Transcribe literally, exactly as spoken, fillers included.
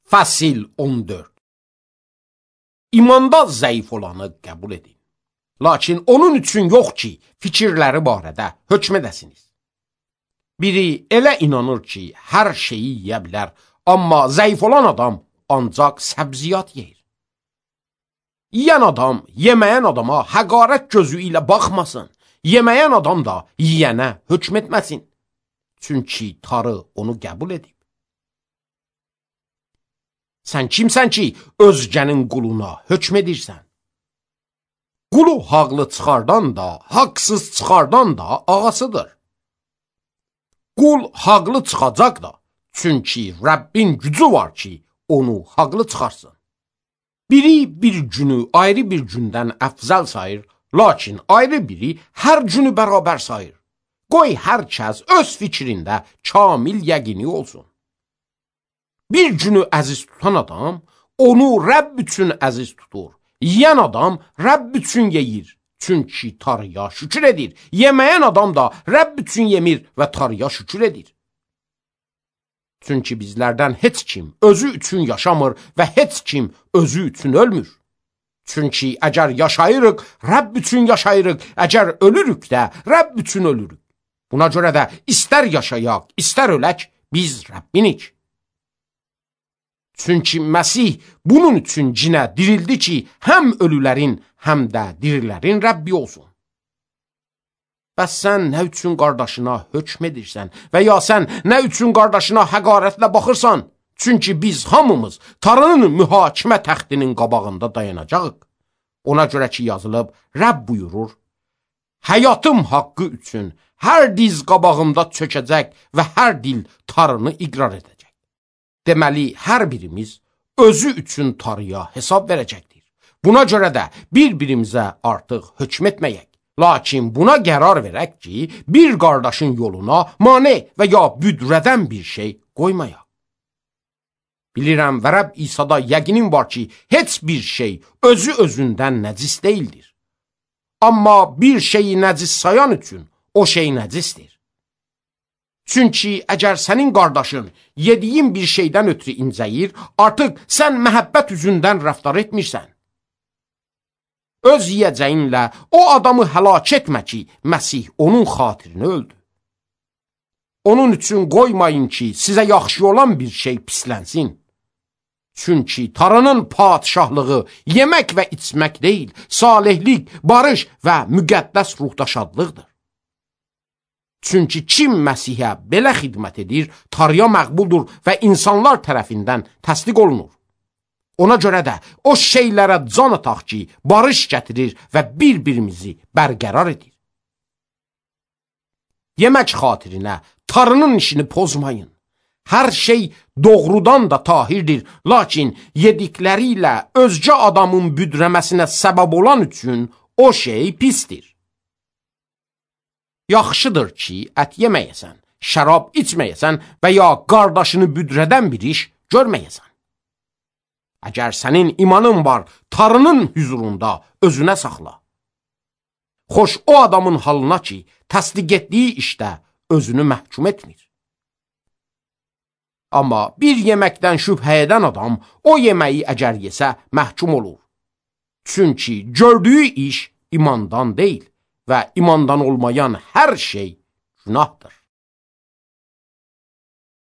Fəsil on dörd. İmanda zəif olanı qəbul edin. Lakin onun üçün yox ki, fikirləri barədə hökm edəsiniz. Biri elə inanır ki, hər şeyi yeyə bilər, amma zəif olan adam ancaq səbziyat yeyir. Yiyən adam, yeməyən adama həqarət gözü ilə baxmasın, yeməyən adam da yiyənə hökm etməsin. Çünki tarı onu qəbul edib. Sən kimsən ki, özgənin quluna hökm edirsən? Qulu haqlı çıxardan da, haqsız çıxardan da ağasıdır. Qul haqlı çıxacaq da, çünki Rəbbin gücü var ki, onu haqlı çıxarsın. Biri bir günü ayrı bir gündən əfzəl sayır, lakin ayrı biri hər günü bərabər sayır. Qoy hər kəs öz fikrində kamil yəqini olsun. Bir günü əziz tutan adam, onu Rəbb üçün əziz tutur. Yiyən adam Rəbb üçün yeyir, çünki tarıya şükür edir. Yeməyən adam da Rəbb üçün yemir və tarıya şükür edir. Çünki bizlərdən heç kim özü üçün yaşamır və heç kim özü üçün ölmür. Çünki əgər yaşayırıq, Rəbb üçün yaşayırıq, əgər ölürük də, Rəbb üçün ölürük. Buna görə də istər yaşayaq, istər ölək, biz Rəbbinik. Çünki Məsih bunun üçün cinə dirildi ki, həm ölülərin, həm də dirilərin Rəbbi olsun. Bəs sən nə üçün qardaşına hökm edirsən və ya sən nə üçün qardaşına həqarətlə baxırsan? Çünki biz hamımız Tanrının mühakimə təxtinin qabağında dayanacağıq. Ona görə ki, yazılıb, Rəbb buyurur, həyatım haqqı üçün hər diz qabağımda çökəcək və hər dil Tanrını iqrar edəcək. Deməli, hər birimiz özü üçün tarıya hesab verəcəkdir. Buna görə də bir-birimizə artıq hökm etməyək. Lakin buna qərar verək ki, bir qardaşın yoluna mane və ya büdrədən bir şey qoymayaq. Bilirəm və Rəbb İsa'da yəqinim var ki, heç bir şey özü özündən nəcis deyildir. Amma bir şeyi nəcis sayan üçün o şey nəcisdir. Çünki əgər sənin qardaşın yediyin bir şeydən ötürü incəyir, artıq sən məhəbbət üzündən rəftar etmirsən. Öz yiyəcəyinlə o adamı həlak etmə ki, Məsih onun xatirini öldü. Onun üçün qoymayın ki, sizə yaxşı olan bir şey pislənsin. Çünki Tanrının padişahlığı yemək və içmək deyil, salihlik, barış və müqəddəs ruhda şadlıqdır. Çünki kim Məsihə belə xidmət edir, Tanrıya məqbuldur və insanlar tərəfindən təsdiq olunur. Ona görə də o şeylərə can ataq ki, barış gətirir və bir-birimizi bərqərar edir. Yemək xatirinə Tanrının işini pozmayın. Hər şey doğrudan da tahirdir, lakin yedikləri ilə özgə adamın büdrəməsinə səbəb olan üçün o şey pisdir. Yaxşıdır ki, ət yeməyəsən, şərab içməyəsən və ya qardaşını büdrədən bir iş görməyəsən. Əgər sənin imanın var, Tanrının hüzurunda özünə saxla. Xoş o adamın halına ki, təsdiq etdiyi işdə özünü məhkum etmir. Amma bir yeməkdən şübhə edən adam o yeməyi əgər yesə məhkum olur. Çünki gördüyü iş imandan deyil və imandan olmayan hər şey günahdır.